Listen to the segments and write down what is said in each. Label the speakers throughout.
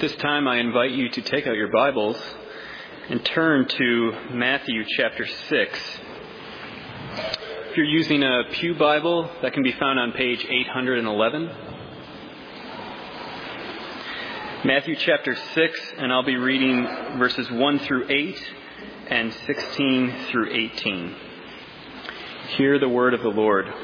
Speaker 1: this time, I invite you to take out your Bibles and turn to Matthew chapter 6. If you're using a Pew Bible, that can be found on page 811. Matthew chapter 6, and I'll be reading verses 1 through 8 and 16 through 18. Hear the word of the Lord.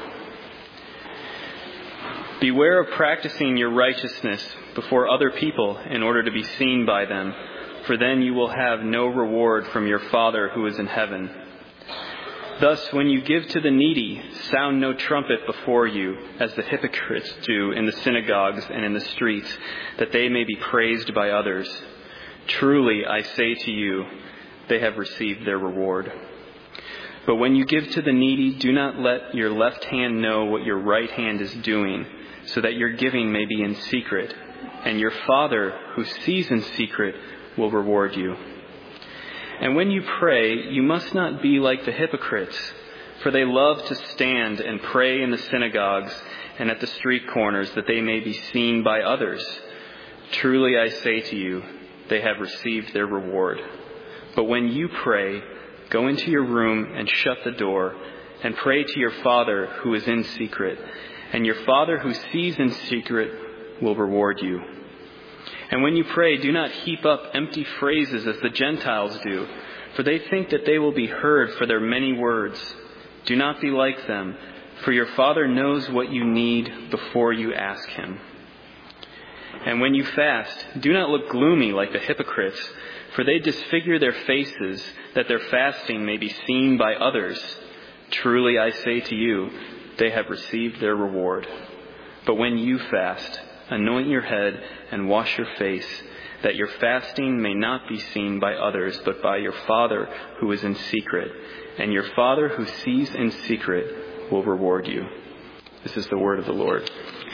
Speaker 1: Beware of practicing your righteousness before other people in order to be seen by them, for then you will have no reward from your Father who is in heaven. Thus, when you give to the needy, sound no trumpet before you, as the hypocrites do in the synagogues and in the streets, that they may be praised by others. Truly, I say to you, they have received their reward. But when you give to the needy, do not let your left hand know what your right hand is doing, so that your giving may be in secret, and your Father who sees in secret will reward you. And when you pray, you must not be like the hypocrites, for they love to stand and pray in the synagogues and at the street corners, that they may be seen by others. Truly I say to you, they have received their reward. But when you pray, go into your room and shut the door, and pray to your Father who is in secret, and your Father who sees in secret will reward you. And when you pray, do not heap up empty phrases as the Gentiles do, for they think that they will be heard for their many words. Do not be like them, for your Father knows what you need before you ask Him. And when you fast, do not look gloomy like the hypocrites, for they disfigure their faces, that their fasting may be seen by others. Truly I say to you, they have received their reward. But when you fast, anoint your head and wash your face, that your fasting may not be seen by others, but by your Father who is in secret. And your Father who sees in secret will reward you. This is the word of the Lord.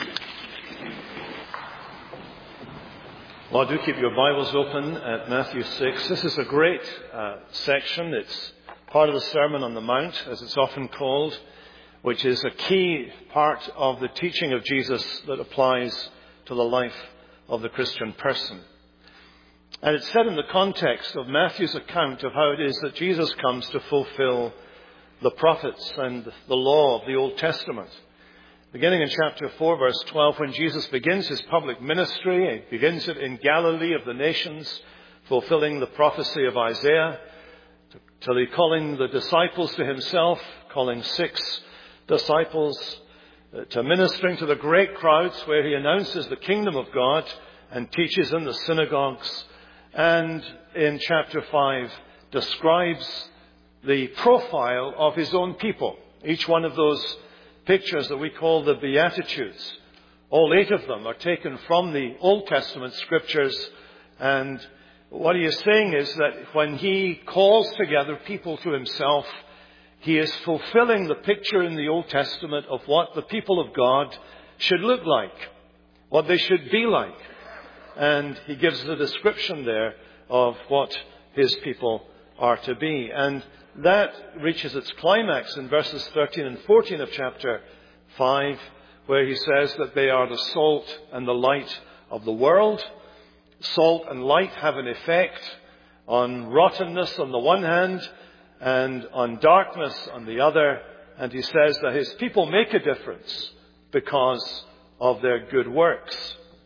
Speaker 2: Well, do keep your Bibles open at Matthew 6. This is a great section. It's part of the Sermon on the Mount, as it's often called, which is a key part of the teaching of Jesus that applies to the life of the Christian person. And it's set in the context of Matthew's account of how it is that Jesus comes to fulfill the prophets and the law of the Old Testament. Beginning in chapter 4, verse 12, when Jesus begins his public ministry, he begins it in Galilee of the nations, fulfilling the prophecy of Isaiah, till he calling the disciples to himself, calling 6 disciples, to ministering to the great crowds where he announces the kingdom of God and teaches in the synagogues. And in chapter 5 describes the profile of his own people. Each one of those pictures that we call the Beatitudes, all 8 of them are taken from the Old Testament scriptures. And what he is saying is that when he calls together people to himself, he is fulfilling the picture in the Old Testament of what the people of God should look like, what they should be like. And he gives the description there of what his people are to be. And that reaches its climax in verses 13 and 14 of chapter 5, where he says that they are the salt and the light of the world. Salt and light have an effect on rottenness on the one hand, and on darkness on the other. And he says that his people make a difference because of their good works.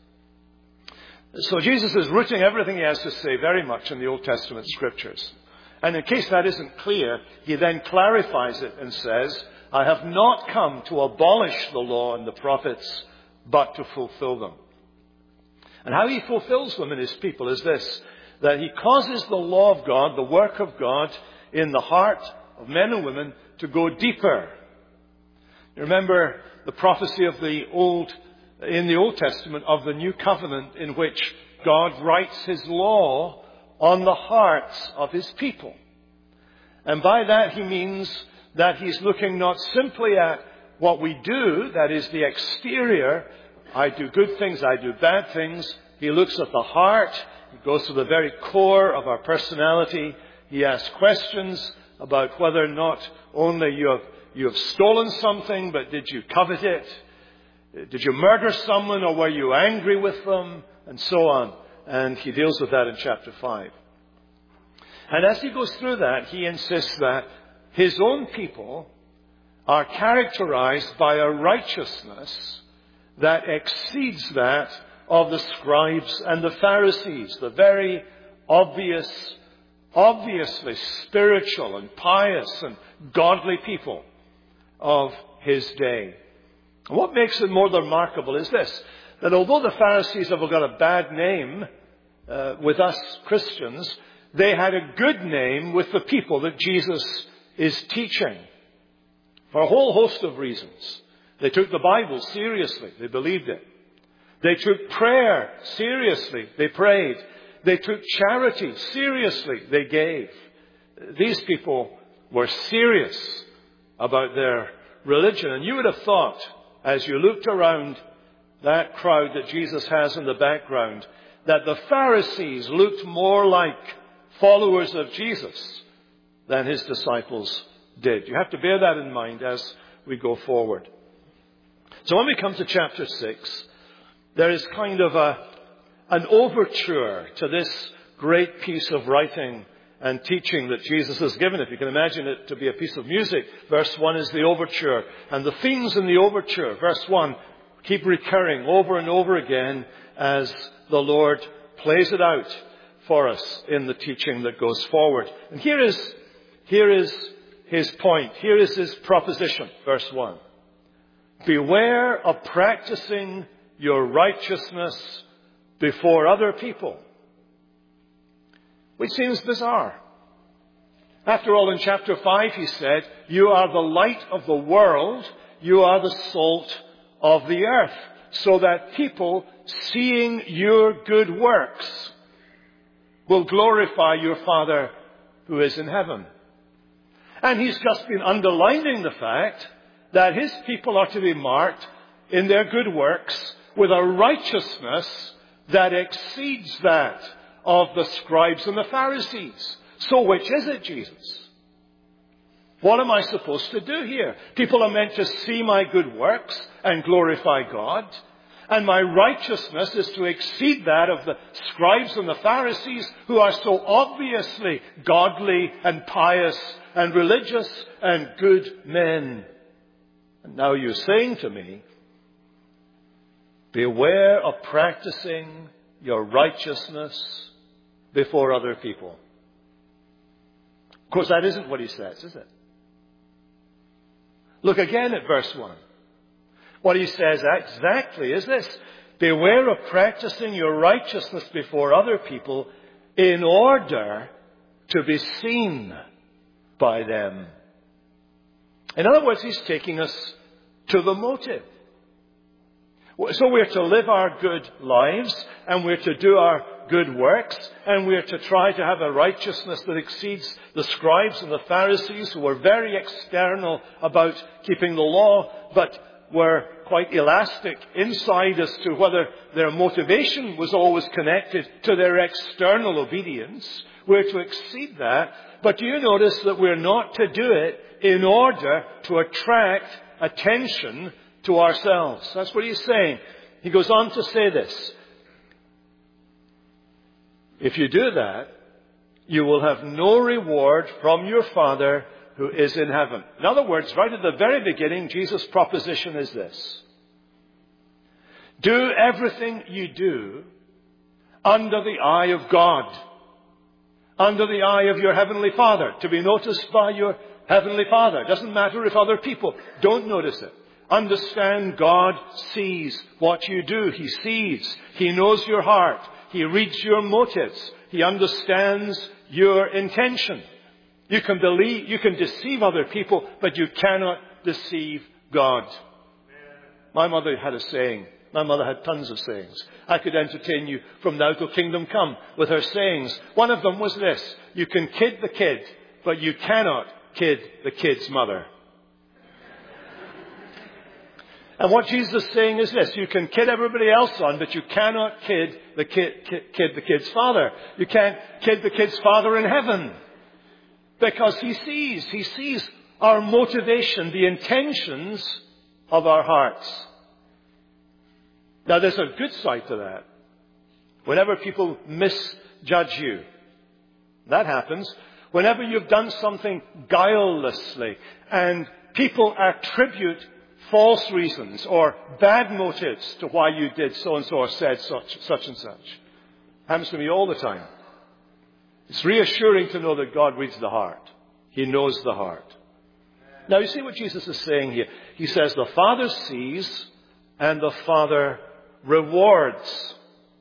Speaker 2: So Jesus is rooting everything he has to say very much in the Old Testament scriptures. And in case that isn't clear, he then clarifies it and says, I have not come to abolish the law and the prophets, but to fulfill them. And how he fulfills them in his people is this, that he causes the law of God, the work of God, in the heart of men and women to go deeper. You remember the prophecy of in the Old Testament of the New Covenant, in which God writes his law on the hearts of his people. And by that he means that he's looking not simply at what we do, that is the exterior, I do good things, I do bad things. He looks at the heart, he goes to the very core of our personality. He asks questions about whether or not only you have stolen something, but did you covet it? Did you murder someone, or were you angry with them? And so on. And he deals with that in chapter 5. And as he goes through that, he insists that his own people are characterized by a righteousness that exceeds that of the scribes and the Pharisees, the very obviously spiritual and pious and godly people of his day. And what makes it more remarkable is this, that although the Pharisees have got a bad name with us Christians, they had a good name with the people that Jesus is teaching for a whole host of reasons. They took the Bible seriously. They believed it. They took prayer seriously. They prayed. They took charity seriously. They gave. These people were serious about their religion. And you would have thought, as you looked around that crowd that Jesus has in the background, that the Pharisees looked more like followers of Jesus than his disciples did. You have to bear that in mind as we go forward. So when we come to chapter 6, there is kind of an overture to this great piece of writing and teaching that Jesus has given. If you can imagine it to be a piece of music, verse 1 is the overture. And the themes in the overture, verse 1, keep recurring over and over again as the Lord plays it out for us in the teaching that goes forward. And here is his point. Here is his proposition, verse 1. Beware of practicing your righteousness before other people. Which seems bizarre. After all, in chapter 5 he said, you are the light of the world, you are the salt of the earth, so that people seeing your good works will glorify your Father who is in heaven. And he's just been underlining the fact that his people are to be marked in their good works with a righteousness that exceeds that of the scribes and the Pharisees. So which is it, Jesus? What am I supposed to do here? People are meant to see my good works and glorify God. And my righteousness is to exceed that of the scribes and the Pharisees, who are so obviously godly and pious and religious and good men. And now you're saying to me, beware of practicing your righteousness before other people. Of course, that isn't what he says, is it? Look again at verse 1. What he says exactly is this: beware of practicing your righteousness before other people in order to be seen by them. In other words, he's taking us to the motive. So we're to live our good lives, and we're to do our good works, and we're to try to have a righteousness that exceeds the scribes and the Pharisees, who were very external about keeping the law, but were quite elastic inside as to whether their motivation was always connected to their external obedience. We're to exceed that. But do you notice that we're not to do it in order to attract attention to ourselves? That's what he's saying. He goes on to say this: if you do that, you will have no reward from your Father who is in heaven. In other words, right at the very beginning, Jesus' proposition is this: do everything you do under the eye of God, under the eye of your Heavenly Father, to be noticed by your Heavenly Father. It doesn't matter if other people don't notice it. Understand, God sees what you do. He sees. He knows your heart. He reads your motives. He understands your intention. You can deceive other people, but you cannot deceive God. My mother had a saying. My mother had tons of sayings. I could entertain you from now till kingdom come with her sayings. One of them was this: you can kid the kid, but you cannot kid the kid's mother. And what Jesus is saying is this: you can kid everybody else on, but you cannot kid the kid's father. You can't kid the kid's father in heaven. Because he sees our motivation, the intentions of our hearts. Now there's a good side to that. Whenever people misjudge you. That happens. Whenever you've done something guilelessly and people attribute false reasons or bad motives to why you did so-and-so or said such and such. Happens to me all the time. It's reassuring to know that God reads the heart. He knows the heart. Now you see what Jesus is saying here. He says the Father sees and the Father rewards.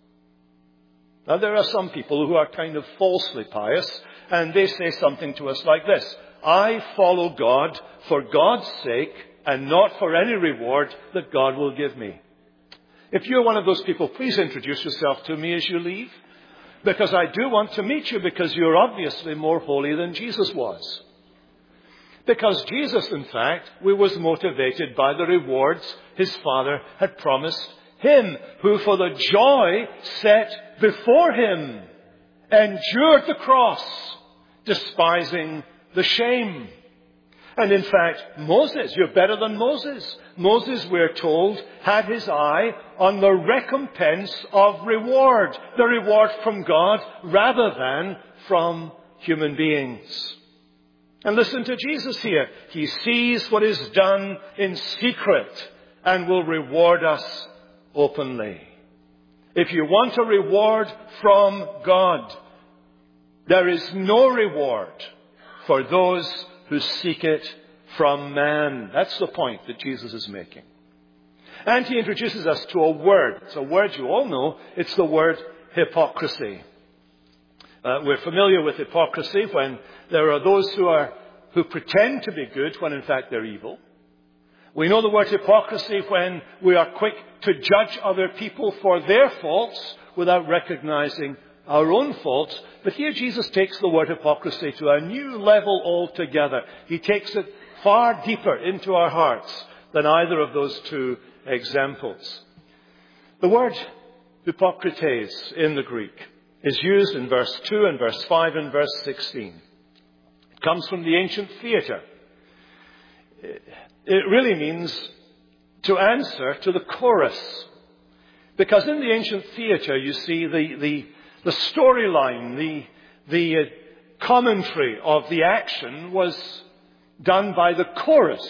Speaker 2: Now there are some people who are kind of falsely pious, and they say something to us like this: I follow God for God's sake and not for any reward that God will give me. If you're one of those people, please introduce yourself to me as you leave, because I do want to meet you, because you're obviously more holy than Jesus was. Because Jesus, in fact, was motivated by the rewards his Father had promised him, who for the joy set before him endured the cross, despising the shame. And in fact, Moses, you're better than Moses. Moses, we're told, had his eye on the recompense of reward, the reward from God rather than from human beings. And listen to Jesus here. He sees what is done in secret and will reward us openly. If you want a reward from God, there is no reward for those who seek it from man. That's the point that Jesus is making. And he introduces us to a word. It's a word you all know. It's the word hypocrisy. We're familiar with hypocrisy when there are those who pretend to be good when in fact they're evil. We know the word hypocrisy when we are quick to judge other people for their faults without recognizing our own faults. But here Jesus takes the word hypocrisy to a new level altogether. He takes it far deeper into our hearts than either of those two examples. The word hypocrites in the Greek is used in verse 2 and verse 5 and verse 16. It comes from the ancient theatre. It really means to answer to the chorus. Because in the ancient theatre, you see the storyline, the commentary of the action was done by the chorus.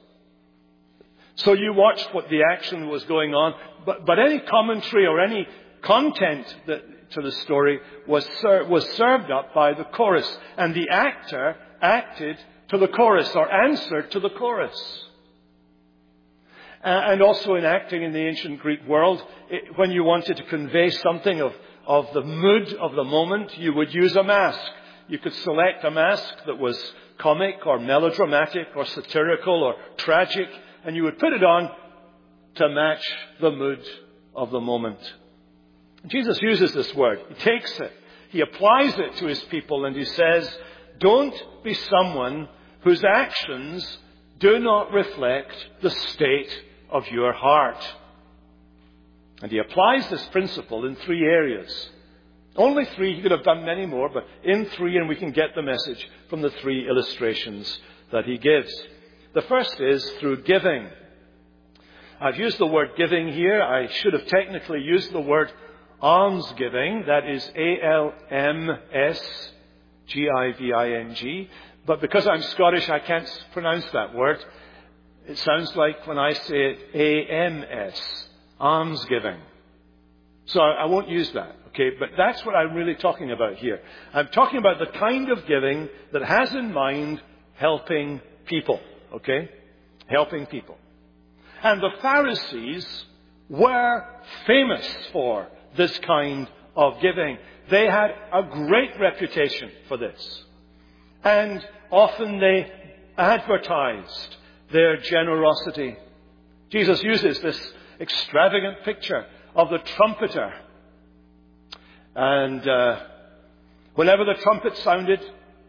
Speaker 2: So you watched what the action was going on, but any commentary or any content to the story was served up by the chorus, and the actor acted to the chorus or answered to the chorus. And also in acting in the ancient Greek world, when you wanted to convey something of the mood of the moment, you would use a mask. You could select a mask that was comic or melodramatic or satirical or tragic, and you would put it on to match the mood of the moment. Jesus uses this word. He takes it. He applies it to his people, and he says, don't be someone whose actions do not reflect the state of your heart. And he applies this principle in 3 areas. Only 3. He could have done many more, but in 3, and we can get the message from the 3 illustrations that he gives. The first is through giving. I've used the word giving here. I should have technically used the word almsgiving. That is ALMSGIVING. But because I'm Scottish, I can't pronounce that word. It sounds like when I say it, AMS, almsgiving. So I won't use that, okay? But that's what I'm really talking about here. I'm talking about the kind of giving that has in mind helping people, okay? Helping people. And the Pharisees were famous for this kind of giving. They had a great reputation for this. And often they advertised their generosity. Jesus uses this extravagant picture of the trumpeter. And whenever the trumpet sounded,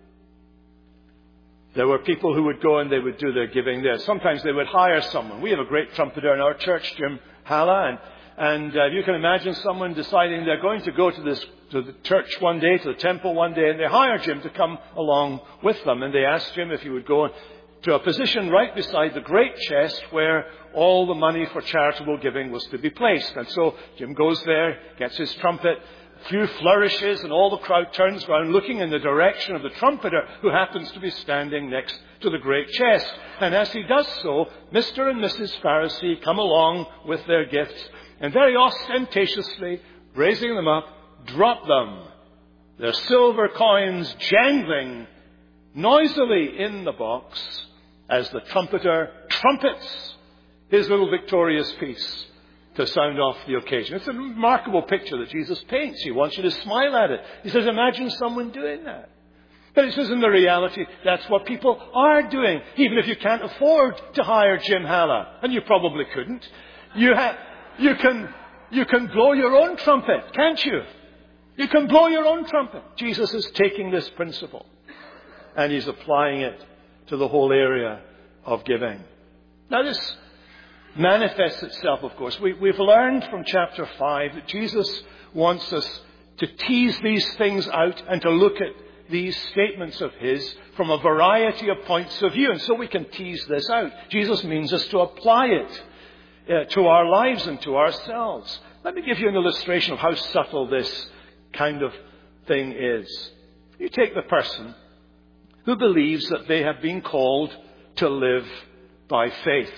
Speaker 2: there were people who would go and they would do their giving there. Sometimes they would hire someone. We have a great trumpeter in our church, Jim Halla, and you can imagine someone deciding they're going to go to the church one day, to the temple one day, and they hire Jim to come along with them. And they asked Jim if he would go. to a position right beside the great chest where all the money for charitable giving was to be placed. And so Jim goes there, gets his trumpet, a few flourishes, and all the crowd turns around looking in the direction of the trumpeter who happens to be standing next to the great chest. And as he does so, Mr. and Mrs. Pharisee come along with their gifts and very ostentatiously, raising them up, drop them, their silver coins jangling noisily in the box as the trumpeter trumpets his little victorious piece to sound off the occasion. It's a remarkable picture that Jesus paints. He wants you to smile at it. He says, imagine someone doing that. But he says, in the reality, that's what people are doing. Even if you can't afford to hire Jim Halla, and you probably couldn't, you can blow your own trumpet, can't you? You can blow your own trumpet. Jesus is taking this principle and he's applying it to the whole area of giving. Now this manifests itself, of course. We've learned from chapter 5 that Jesus wants us to tease these things out and to look at these statements of his from a variety of points of view. And so we can tease this out. Jesus means us to apply it to our lives and to ourselves. Let me give you an illustration of how subtle this kind of thing is. You take the person who believes that they have been called to live by faith.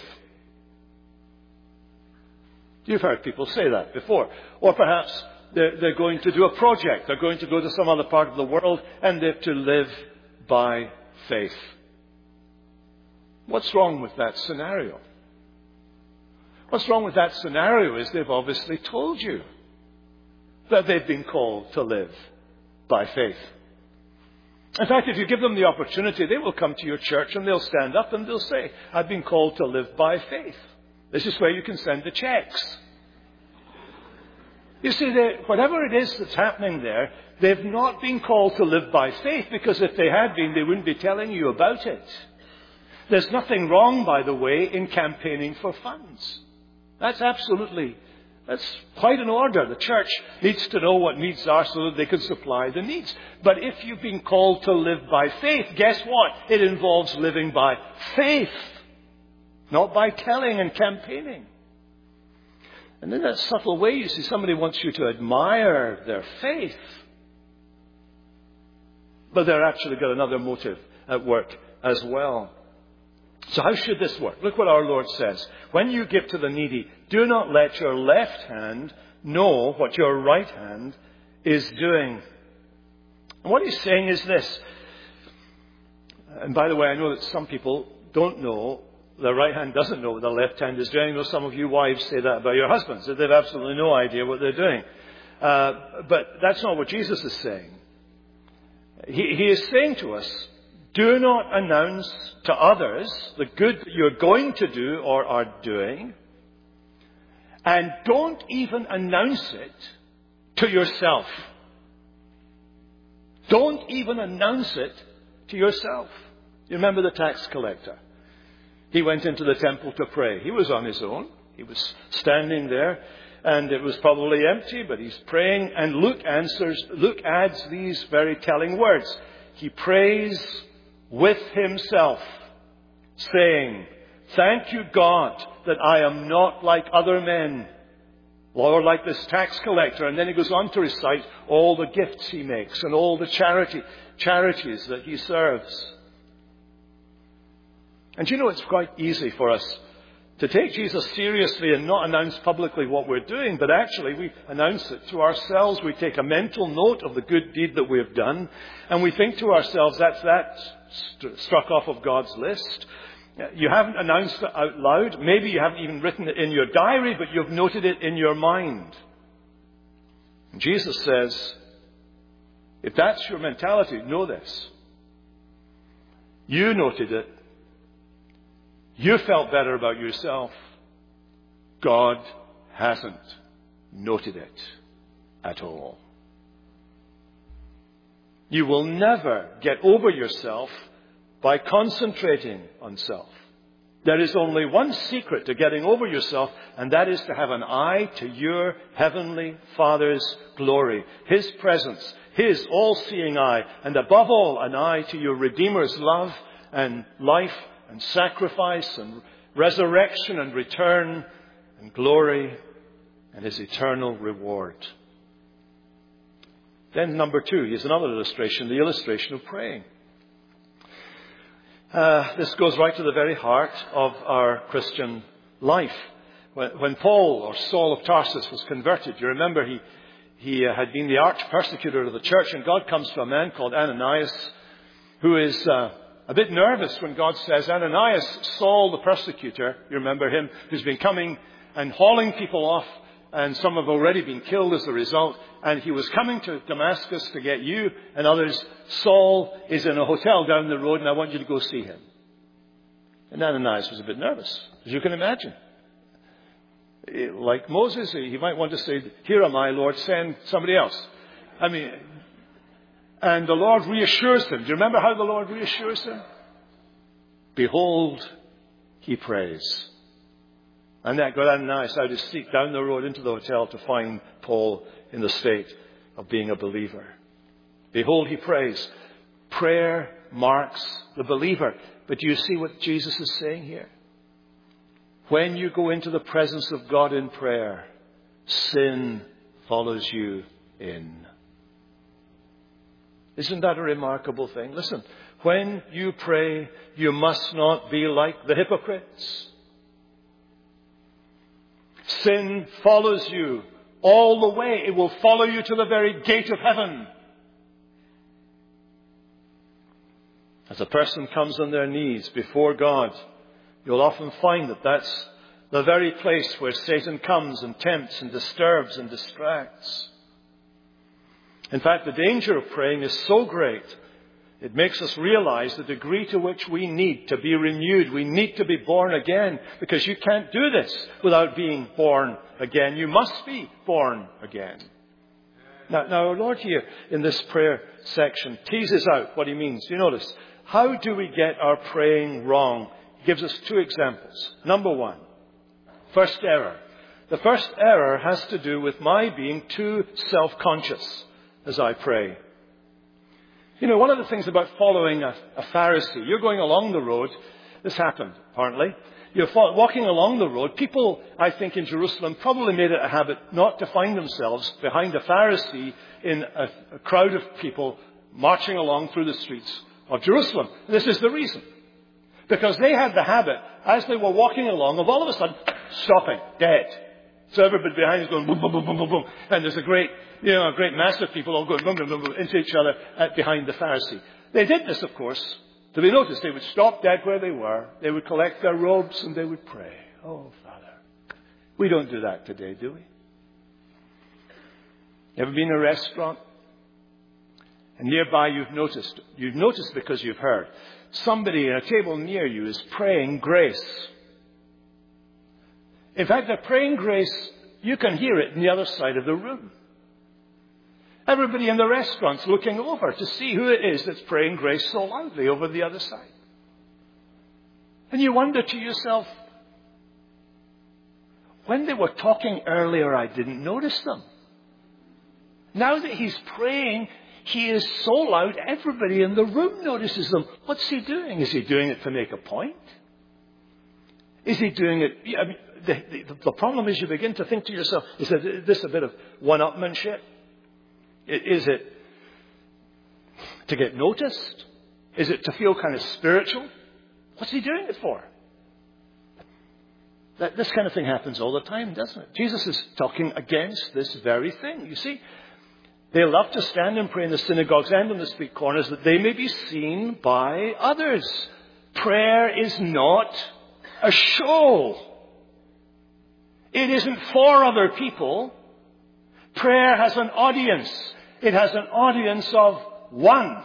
Speaker 2: You've heard people say that before. Or perhaps they're going to do a project. They're going to go to some other part of the world and they're to live by faith. What's wrong with that scenario? What's wrong with that scenario is they've obviously told you that they've been called to live by faith. In fact, if you give them the opportunity, they will come to your church and they'll stand up and they'll say, I've been called to live by faith. This is where you can send the checks. You see, whatever it is that's happening there, they've not been called to live by faith, because if they had been, they wouldn't be telling you about it. There's nothing wrong, by the way, in campaigning for funds. That's quite an order. The church needs to know what needs are so that they can supply the needs. But if you've been called to live by faith, guess what? It involves living by faith, not by telling and campaigning. And in that subtle way, you see, somebody wants you to admire their faith, but they're actually got another motive at work as well. So how should this work? Look what our Lord says. When you give to the needy, do not let your left hand know what your right hand is doing. And what he's saying is this. And by the way, I know that some people don't know. The right hand doesn't know what the left hand is doing. I know some of you wives say that about your husbands, that they've absolutely no idea what they're doing. But that's not what Jesus is saying. He is saying to us, do not announce to others the good that you're going to do or are doing. And don't even announce it to yourself. Don't even announce it to yourself. You remember the tax collector? He went into the temple to pray. He was on his own. He was standing there, and it was probably empty, but he's praying. And Luke adds these very telling words. He prays with himself, saying, thank you, God, that I am not like other men, or like this tax collector. And then he goes on to recite all the gifts he makes and all the charities that he serves. And you know, it's quite easy for us to take Jesus seriously and not announce publicly what we're doing, but actually we announce it to ourselves. We take a mental note of the good deed that we have done, and we think to ourselves, that's struck off of God's list. You haven't announced it out loud. Maybe you haven't even written it in your diary, but you've noted it in your mind. And Jesus says, if that's your mentality, know this. You noted it. You felt better about yourself. God hasn't noted it at all. You will never get over yourself by concentrating on self. There is only one secret to getting over yourself, and that is to have an eye to your heavenly Father's glory, His presence, His all-seeing eye, and above all, an eye to your Redeemer's love and life and sacrifice and resurrection and return and glory and his eternal reward. Then number 2, here's another illustration, the illustration of praying. This goes right to the very heart of our Christian life. When Paul, or Saul of Tarsus, was converted, you remember he had been the arch persecutor of the church, and God comes to a man called Ananias, who is a bit nervous when God says, Ananias, Saul the persecutor, you remember him, who's been coming and hauling people off, and some have already been killed as a result, and he was coming to Damascus to get you and others. Saul is in a hotel down the road, and I want you to go see him. And Ananias was a bit nervous, as you can imagine. Like Moses, he might want to say, here am I, Lord, send somebody else. And the Lord reassures him. Do you remember how the Lord reassures him? Behold, he prays. And that got Ananias out of his seat down the road into the hotel to find Paul in the state of being a believer. Behold, he prays. Prayer marks the believer. But do you see what Jesus is saying here? When you go into the presence of God in prayer, sin follows you in. Isn't that a remarkable thing? Listen, when you pray, you must not be like the hypocrites. Sin follows you all the way. It will follow you to the very gate of heaven. As a person comes on their knees before God, you'll often find that that's the very place where Satan comes and tempts and disturbs and distracts. In fact, the danger of praying is so great, it makes us realize the degree to which we need to be renewed. We need to be born again, because you can't do this without being born again. You must be born again. Now our Lord here in this prayer section teases out what he means. You notice, how do we get our praying wrong? He gives us 2 examples. Number 1, first error. The first error has to do with my being too self-conscious as I pray. You know, one of the things about following a Pharisee, you're going along the road. This happened, apparently. You're walking along the road. People, I think, in Jerusalem probably made it a habit not to find themselves behind a Pharisee in a crowd of people marching along through the streets of Jerusalem. This is the reason. Because they had the habit, as they were walking along, of all of a sudden stopping, dead. So everybody behind is going boom, boom, boom, boom, boom, boom. And there's a great mass of people all going boom, boom, boom, boom, into each other behind the Pharisee. They did this, of course, to be noticed. They would stop dead where they were. They would collect their robes and they would pray. Oh, Father. We don't do that today, do we? Ever been in a restaurant? And nearby you've noticed because you've heard, somebody at a table near you is praying grace. In fact, they're praying grace, you can hear it on the other side of the room. Everybody in the restaurant's looking over to see who it is that's praying grace so loudly over the other side. And you wonder to yourself, when they were talking earlier, I didn't notice them. Now that he's praying, he is so loud, everybody in the room notices them. What's he doing? Is he doing it to make a point? Is he doing it? I mean, the problem is you begin to think to yourself, is this a bit of one-upmanship? Is it to get noticed? Is it to feel kind of spiritual? What's he doing it for? This kind of thing happens all the time, doesn't it? Jesus is talking against this very thing. You see, they love to stand and pray in the synagogues and on the street corners that they may be seen by others. Prayer is not a show. It isn't for other people. Prayer has an audience. It has an audience of one.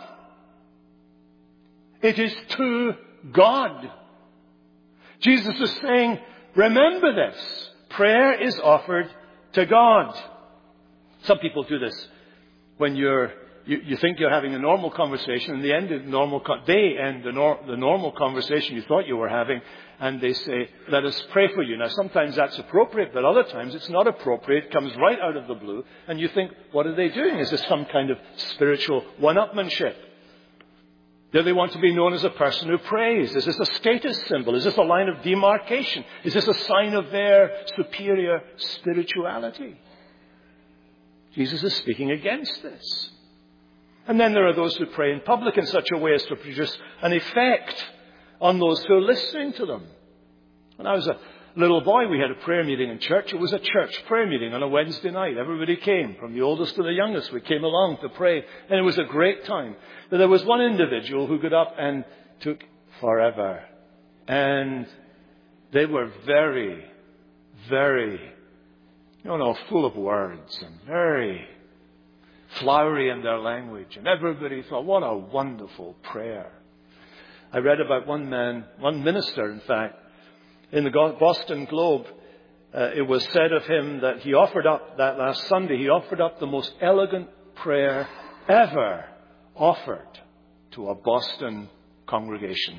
Speaker 2: It is to God. Jesus is saying, remember this. Prayer is offered to God. Some people do this when you think you're having a normal conversation, and they end the normal conversation you thought you were having, and they say, let us pray for you. Now, sometimes that's appropriate, but other times it's not appropriate. It comes right out of the blue, and you think, what are they doing? Is this some kind of spiritual one-upmanship? Do they want to be known as a person who prays? Is this a status symbol? Is this a line of demarcation? Is this a sign of their superior spirituality? Jesus is speaking against this. And then there are those who pray in public in such a way as to produce an effect on those who are listening to them. When I was a little boy, we had a prayer meeting in church. It was a church prayer meeting on a Wednesday night. Everybody came, from the oldest to the youngest. We came along to pray, and it was a great time. But there was one individual who got up and took forever. And they were very, very, full of words and very flowery in their language. And everybody thought, what a wonderful prayer. I read about one minister, in fact, in the Boston Globe. It was said of him that he offered up, that last Sunday, he offered up the most elegant prayer ever offered to a Boston congregation.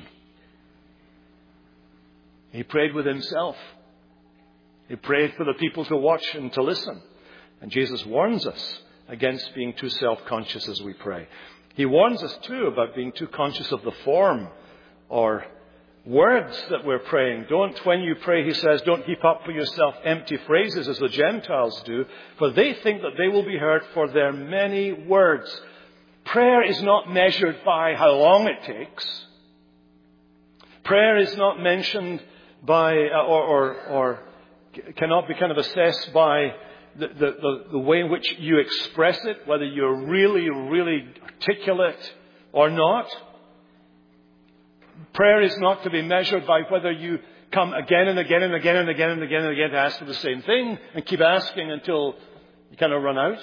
Speaker 2: He prayed with himself. He prayed for the people to watch and to listen. And Jesus warns us against being too self-conscious as we pray. He warns us too about being too conscious of the form or words that we're praying. When you pray, he says, don't heap up for yourself empty phrases as the Gentiles do, for they think that they will be heard for their many words. Prayer is not measured by how long it takes. Prayer is not mentioned by, or cannot be kind of assessed by the way in which you express it, whether you're really, really articulate or not. Prayer is not to be measured by whether you come again and again and again and again and again and again to ask for the same thing and keep asking until you kind of run out.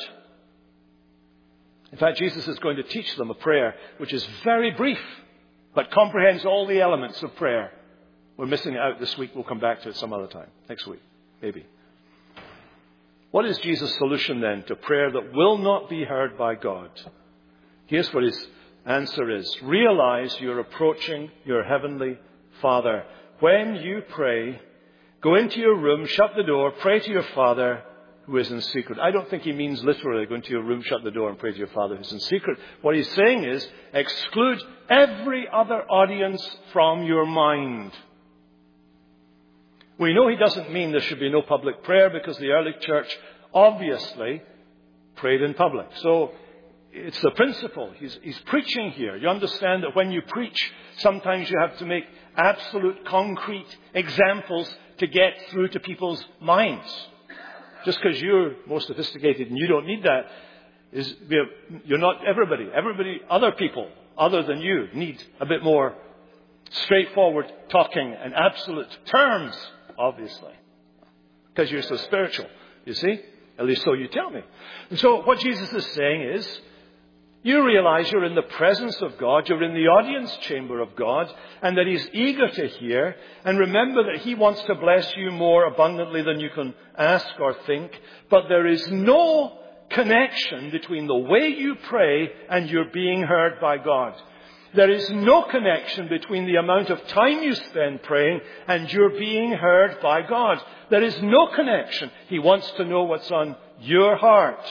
Speaker 2: In fact, Jesus is going to teach them a prayer which is very brief, but comprehends all the elements of prayer. We're missing it out this week. We'll come back to it some other time. Next week, maybe. What is Jesus' solution then to prayer that will not be heard by God? Here's what his answer is. Realize you're approaching your heavenly Father. When you pray, go into your room, shut the door, pray to your Father who is in secret. I don't think he means literally go into your room, shut the door, and pray to your Father who's in secret. What he's saying is exclude every other audience from your mind. We know he doesn't mean there should be no public prayer because the early church obviously prayed in public. So it's the principle. He's preaching here. You understand that when you preach, sometimes you have to make absolute concrete examples to get through to people's minds. Just because you're more sophisticated and you don't need that, you're not everybody. Other people other than you need a bit more straightforward talking and absolute terms, obviously. Because you're so spiritual, you see? At least so you tell me. And so what Jesus is saying is, you realize you're in the presence of God, you're in the audience chamber of God, and that he's eager to hear. And remember that he wants to bless you more abundantly than you can ask or think. But there is no connection between the way you pray and you're being heard by God. There is no connection between the amount of time you spend praying and you're being heard by God. There is no connection. He wants to know what's on your heart.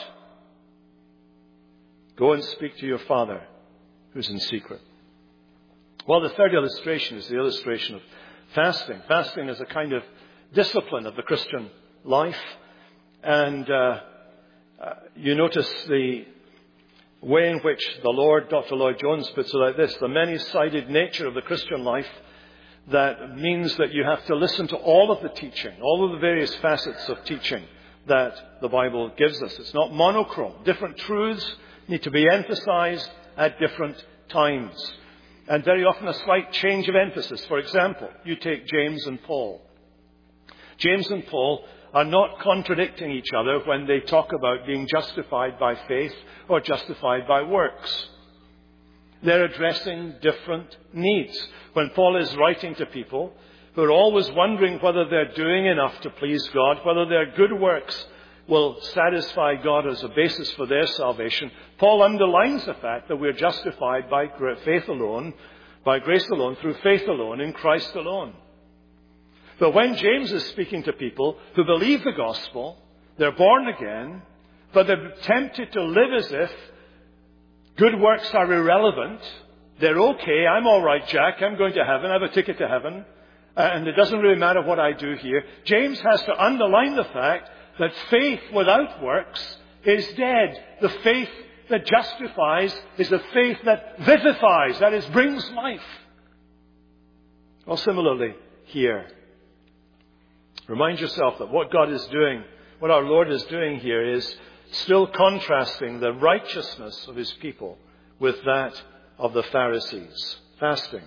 Speaker 2: Go and speak to your Father who's in secret. Well, the third illustration is the illustration of fasting. Fasting is a kind of discipline of the Christian life. And you notice the way in which the Lord, Dr. Lloyd Jones, puts it like this: the many-sided nature of the Christian life, that means that you have to listen to all of the teaching, all of the various facets of teaching that the Bible gives us. It's not monochrome. Different truths need to be emphasized at different times. And very often a slight change of emphasis. For example, you take James and Paul. James and Paul are not contradicting each other when they talk about being justified by faith or justified by works. They're addressing different needs. When Paul is writing to people who are always wondering whether they're doing enough to please God, whether their good works will satisfy God as a basis for their salvation, Paul underlines the fact that we're justified by faith alone, by grace alone, through faith alone, in Christ alone. But when James is speaking to people who believe the gospel, they're born again, but they're tempted to live as if good works are irrelevant, they're okay. I'm all right, Jack. I'm going to heaven. I have a ticket to heaven. And it doesn't really matter what I do here. James has to underline the fact that faith without works is dead. The faith that justifies is the faith that vivifies, that is, brings life. Well, similarly here, remind yourself that what God is doing, what our Lord is doing here is still contrasting the righteousness of his people with that of the Pharisees. Fasting.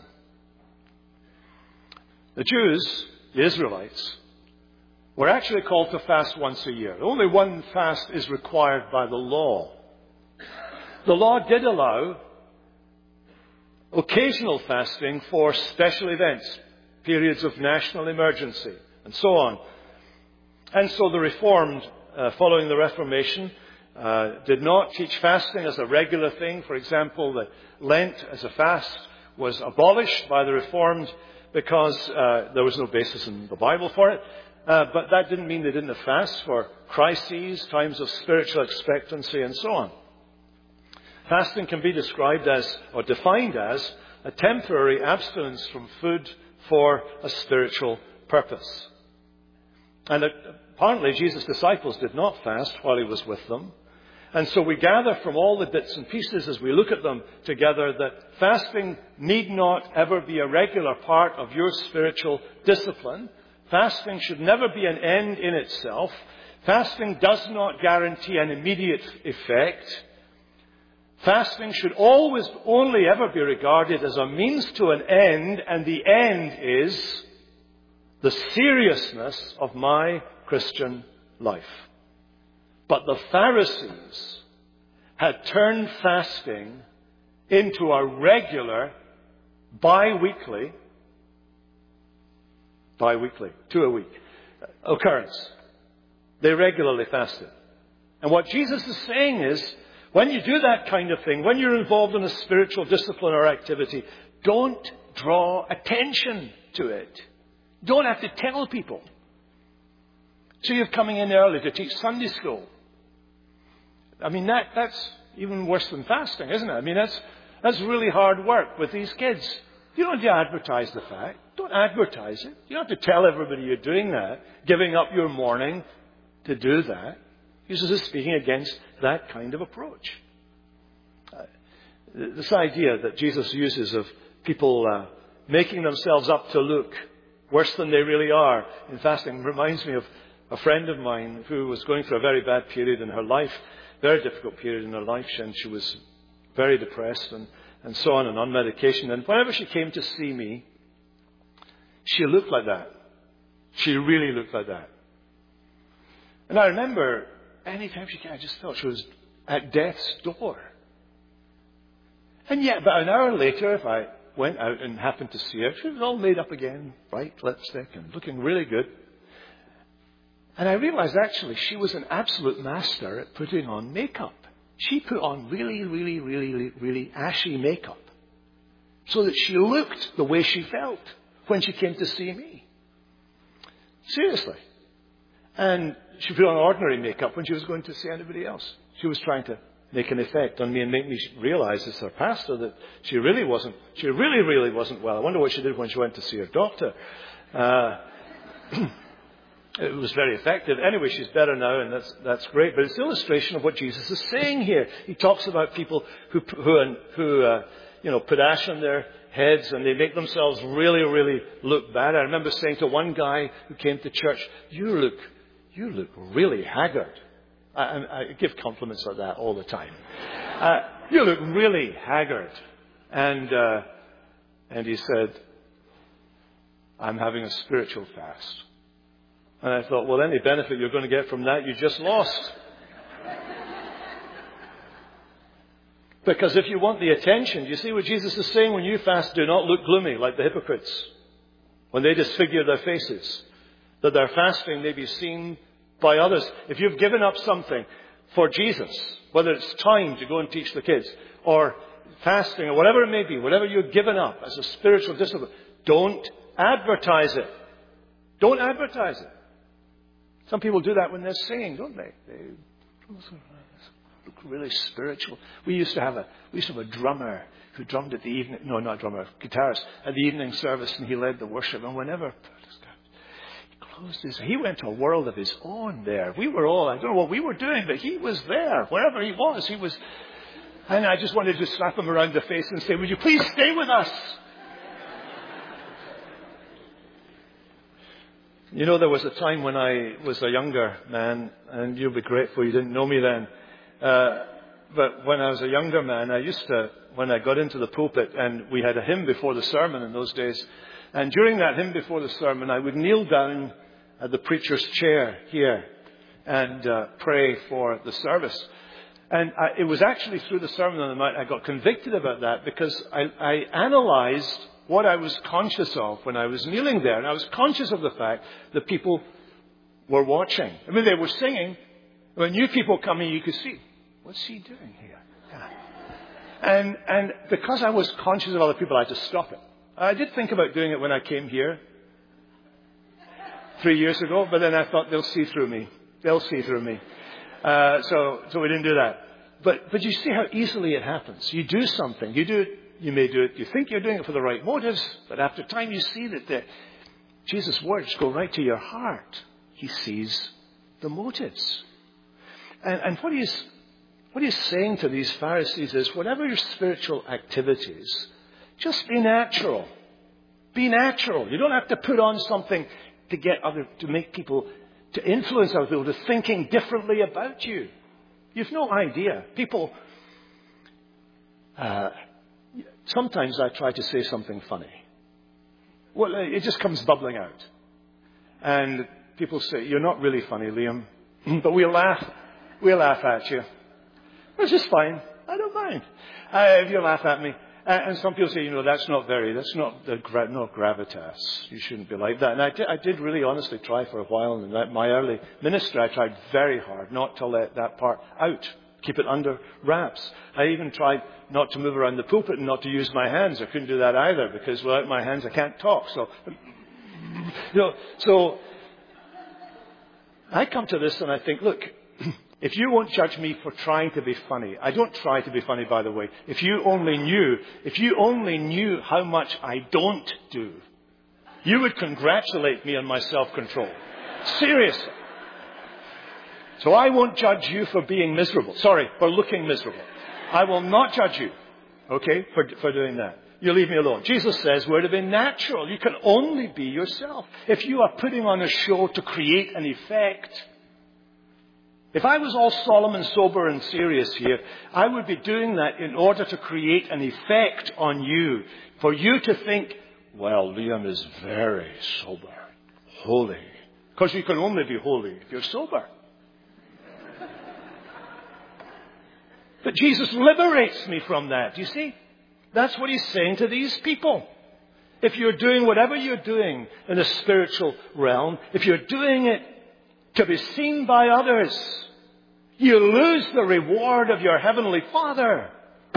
Speaker 2: The Jews, the Israelites, were actually called to fast once a year. Only one fast is required by the law. The law did allow occasional fasting for special events, periods of national emergency, and so on. And so the Reformed, following the Reformation, did not teach fasting as a regular thing. For example, that Lent as a fast was abolished by the Reformed because there was no basis in the Bible for it. But that didn't mean they didn't have fasts for crises, times of spiritual expectancy, and so on. Fasting can be described as, or defined as, a temporary abstinence from food for a spiritual purpose. And apparently Jesus' disciples did not fast while he was with them. And so we gather from all the bits and pieces as we look at them together that fasting need not ever be a regular part of your spiritual discipline. Fasting should never be an end in itself. Fasting does not guarantee an immediate effect. Fasting should always only ever be regarded as a means to an end, and the end is the seriousness of my Christian life. But the Pharisees had turned fasting into a regular, bi-weekly, 2 a week, occurrence. They regularly fasted. And what Jesus is saying is, when you do that kind of thing, when you're involved in a spiritual discipline or activity, don't draw attention to it. Don't have to tell people. So you're coming in early to teach Sunday school. I mean, that's even worse than fasting, isn't it? I mean, that's really hard work with these kids. You don't have to advertise the fact. Don't advertise it. You don't have to tell everybody you're doing that, giving up your morning to do that. Jesus is speaking against that kind of approach. This idea that Jesus uses of people making themselves up to look worse than they really are in fasting reminds me of a friend of mine who was going through a very bad period in her life, very difficult period in her life, and she was very depressed and so on medication. And whenever she came to see me, she looked like that. She really looked like that. And I remember anytime she came, I just felt she was at death's door. And yet, about an hour later, if I went out and happened to see her, she was all made up again, bright lipstick and looking really good. And I realized actually she was an absolute master at putting on makeup. She put on really, really, really, really ashy makeup so that she looked the way she felt when she came to see me. Seriously. And she put on ordinary makeup when she was going to see anybody else. She was trying to make an effect on me and make me realize as her pastor that she really, really wasn't well. I wonder what she did when she went to see her doctor. It was very effective. Anyway, she's better now, and that's great. But it's an illustration of what Jesus is saying here. He talks about people who put ash on their heads and they make themselves really, really look bad. I remember saying to one guy who came to church, "You look really haggard." I give compliments like that all the time. "You look really haggard," and he said, "I'm having a spiritual fast." And I thought, well, any benefit you're going to get from that, you just lost. Because if you want the attention, do you see what Jesus is saying? When you fast, do not look gloomy like the hypocrites when they disfigure their faces, that their fasting may be seen by others. If you've given up something for Jesus, whether it's time to go and teach the kids or fasting or whatever it may be, whatever you've given up as a spiritual discipline, don't advertise it. Don't advertise it. Some people do that when they're singing, don't they? look really spiritual. We used to have a drummer who drummed at the evening, no, not drummer, guitarist, at the evening service, and he led the worship. And whenever he went to a world of his own there. We were all, I don't know what we were doing, but he was there. Wherever he was. And I just wanted to slap him around the face and say, would you please stay with us? You know, there was a time when I was a younger man, and you'll be grateful you didn't know me then. But when I was a younger man, I used to, when I got into the pulpit, and we had a hymn before the sermon in those days, and during that hymn before the sermon, I would kneel down at the preacher's chair here and pray for the service. And it was actually through the Sermon on the Mount I got convicted about that, because I analysed what I was conscious of when I was kneeling there. And I was conscious of the fact that people were watching. I mean, they were singing. When new people coming, you could see, what's he doing here? Yeah. And because I was conscious of other people, I had to stop it. I did think about doing it when I came here 3 years ago, but then I thought they'll see through me. They'll see through me. So we didn't do that. But you see how easily it happens. You do something. You do it. You may do it. You think you're doing it for the right motives, but after time you see that Jesus' words go right to your heart. He sees the motives. And what he's saying to these Pharisees is, whatever your spiritual activities, just be natural. Be natural. You don't have to put on something to make people, to influence other people, to thinking differently about you. You've no idea. People, sometimes I try to say something funny. Well, it just comes bubbling out. And people say, you're not really funny, Liam. But we'll laugh at you. Which is fine. I don't mind. If you laugh at me. And some people say, that's not gravitas. You shouldn't be like that. And I did really honestly try for a while. In my early ministry, I tried very hard not to let that part out. Keep it under wraps. I even tried not to move around the pulpit and not to use my hands. I couldn't do that either, because without my hands I can't talk. So I come to this and I think, look, if you won't judge me for trying to be funny, I don't try to be funny, by the way. If you only knew how much I don't do, you would congratulate me on my self-control. Seriously. So I won't judge you for being miserable. Sorry, for looking miserable. I will not judge you, okay, for doing that. You leave me alone. Jesus says we're to be natural. You can only be yourself. If you are putting on a show to create an effect, if I was all solemn and sober and serious here, I would be doing that in order to create an effect on you. For you to think, well, Liam is very sober, holy. Because you can only be holy if you're sober. But Jesus liberates me from that, you see. That's what he's saying to these people. If you're doing whatever you're doing in the spiritual realm, if you're doing it to be seen by others, you lose the reward of your Heavenly Father.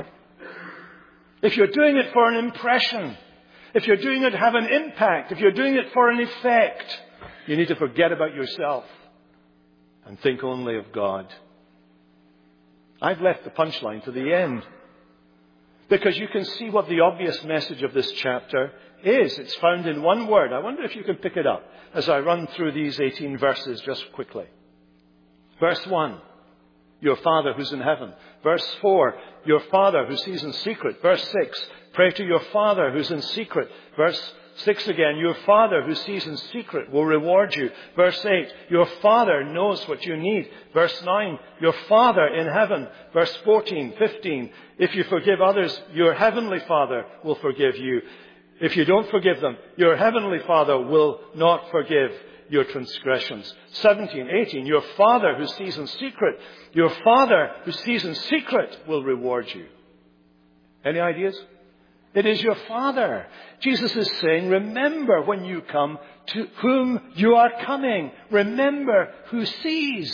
Speaker 2: If you're doing it for an impression, if you're doing it to have an impact, if you're doing it for an effect, you need to forget about yourself and think only of God. I've left the punchline to the end, because you can see what the obvious message of this chapter is. It's found in one word. I wonder if you can pick it up as I run through these 18 verses just quickly. Verse 1, your Father who's in heaven. Verse 4, your Father who sees in secret. Verse 6, pray to your Father who's in secret. Verse 6 again, your Father who sees in secret will reward you. Verse 8, your Father knows what you need. Verse 9, your Father in heaven. Verse 14, 15, if you forgive others, your Heavenly Father will forgive you. If you don't forgive them, your Heavenly Father will not forgive your transgressions. 17, 18, your Father who sees in secret, your Father who sees in secret will reward you. Any ideas? It is your Father. Jesus is saying, remember when you come to whom you are coming. Remember who sees.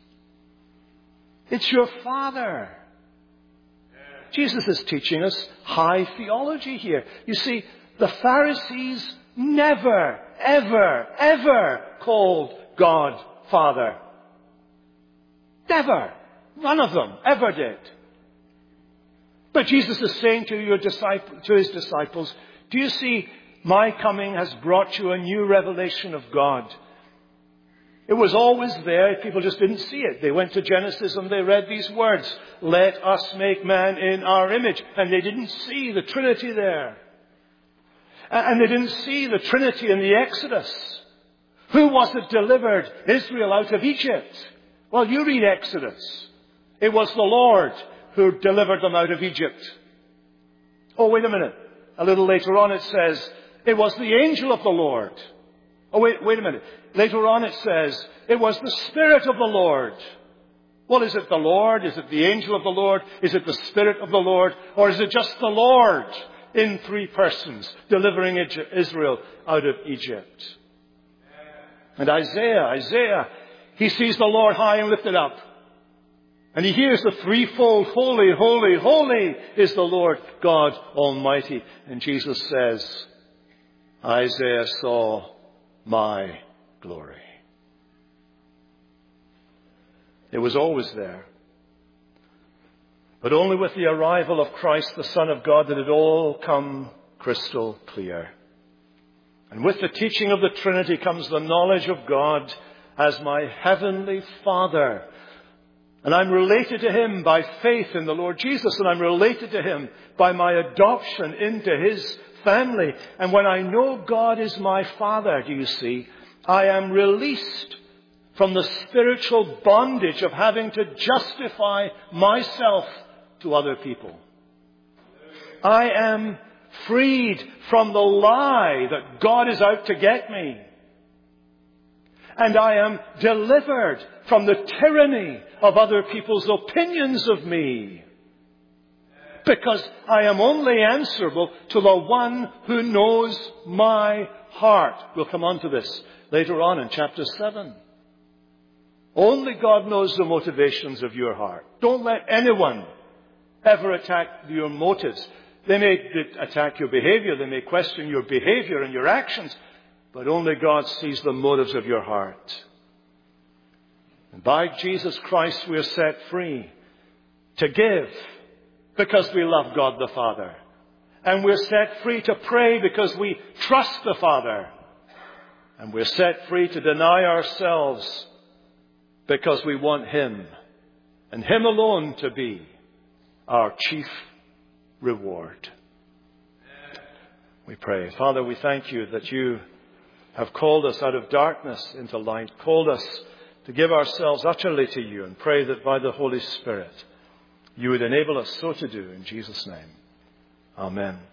Speaker 2: It's your Father. Jesus is teaching us high theology here. You see, the Pharisees never, ever, ever called God Father. Never. None of them ever did. But Jesus is saying to his disciples, do you see, my coming has brought you a new revelation of God. It was always there. People just didn't see it. They went to Genesis and they read these words, let us make man in our image. And they didn't see the Trinity there. And they didn't see the Trinity in the Exodus. Who was it delivered Israel out of Egypt? Well, you read Exodus. It was the Lord who delivered them out of Egypt. Oh, wait a minute. A little later on it says, it was the angel of the Lord. Oh, wait a minute. Later on it says, it was the Spirit of the Lord. Well, is it the Lord? Is it the angel of the Lord? Is it the Spirit of the Lord? Or is it just the Lord in three persons delivering Israel out of Egypt? And Isaiah, he sees the Lord high and lifted up. And he hears the threefold, holy, holy, holy is the Lord God Almighty. And Jesus says, Isaiah saw my glory. It was always there. But only with the arrival of Christ, the Son of God, did it all come crystal clear. And with the teaching of the Trinity comes the knowledge of God as my heavenly Father. And I'm related to Him by faith in the Lord Jesus. And I'm related to Him by my adoption into His family. And when I know God is my Father, do you see, I am released from the spiritual bondage of having to justify myself to other people. I am freed from the lie that God is out to get me. And I am delivered from the tyranny of other people's opinions of me. Because I am only answerable to the one who knows my heart. We'll come on to this later on in chapter 7. Only God knows the motivations of your heart. Don't let anyone ever attack your motives. They may attack your behavior. They may question your behavior and your actions. But only God sees the motives of your heart. And by Jesus Christ we are set free to give because we love God the Father. And we're set free to pray because we trust the Father. And we're set free to deny ourselves because we want Him and Him alone to be our chief reward. We pray. Father, we thank you that you have called us out of darkness into light, called us to give ourselves utterly to you, and pray that by the Holy Spirit you would enable us so to do in Jesus' name. Amen.